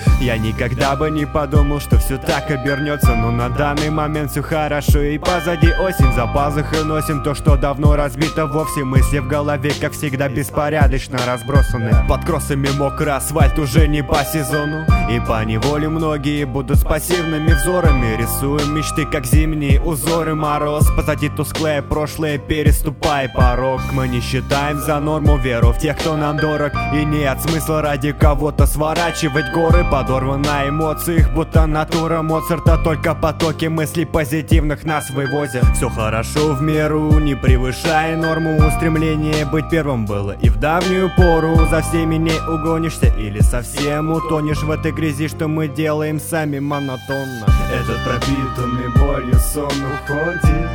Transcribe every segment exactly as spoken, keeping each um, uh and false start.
Я никогда бы не подумал, что все так обернется, но на данный момент все хорошо и позади осень. За пазухой носим то, что давно разбито вовсе. Мысли в голове, как всегда, беспорядочно разбросаны. Под кроссами мокрый асфальт уже не по сезону, и поневоле многие будут с пассивными взорами. Рисуем мечты, как зимние узоры. Мороз позади тусклое прошлое, переступай порог. Мы не считаем за норму веру в тех, кто нам дорог, и нет смысла ради кого-то сворачивать горы. Подорван на эмоциях, будто натура Моцарта. Только потоки мыслей позитивных нас вывозят. Все хорошо в меру, не превышая норму. Стремление быть первым было и в давнюю пору. За всеми не угонишься или совсем утонешь в этой грязи, что мы делаем сами монотонно. Этот пропитанный болью сон уходит,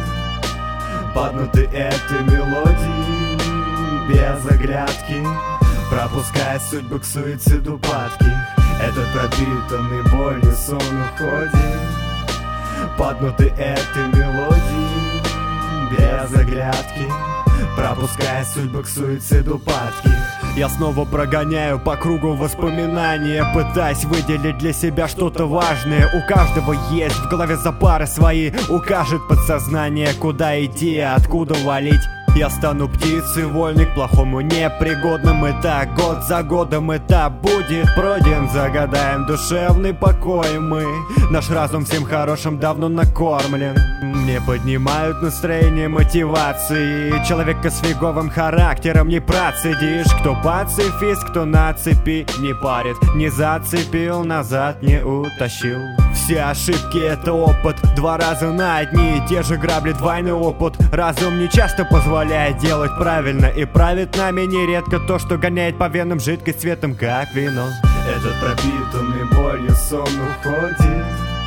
поднутый этой мелодией, без оглядки, пропуская судьбу к суициду падки. Этот пропитанный болью сон уходит, поднутый этой мелодией, без оглядки, пропуская судьбу к суициду падки. Я снова прогоняю по кругу воспоминания, пытаясь выделить для себя что-то важное. У каждого есть в голове запары свои, укажет подсознание, куда идти, откуда валить. Я стану птицей вольной, к плохому непригодным. И так год за годом этап будет пройден. Загадаем душевный покой мы. Наш разум всем хорошим давно накормлен. Мне поднимают настроение мотивации. Человека с фиговым характером не процедишь. Кто пацифист, кто на цепи не парит. Не зацепил, назад не утащил. Все ошибки — это опыт. Два раза на одни и те же грабли, двойной опыт. Разум не часто позволяет делать правильно, и правит нами нередко то, что гоняет по венам жидкость цветом, как вино. Этот пропитанный болью сон уходит,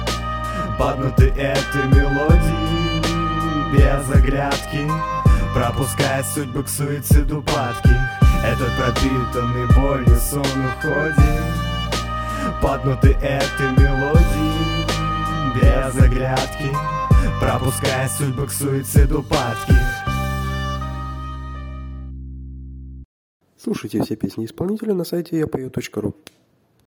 поднутый этой мелодией, без оглядки, пропуская судьбу к суициду падки. Этот пропитанный болью сон уходит, поднутый этой мелодией, без оглядки, пропуская судьбу к суициду падки. Слушайте все песни исполнителя на сайте я пою точка ру.